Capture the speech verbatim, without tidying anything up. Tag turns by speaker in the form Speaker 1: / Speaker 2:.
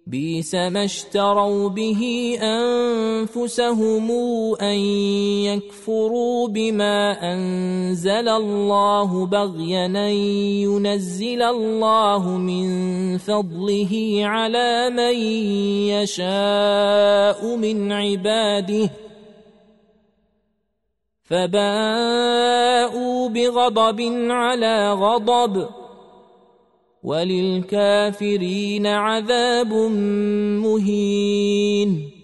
Speaker 1: بئس ما اشتروا به أنفسهم أن يكفروا بما أنزل الله بغيا أن ينزل الله من فضله على من يشاء من عباده فباءوا بغضب على غضب وللكافرين عذاب مهين.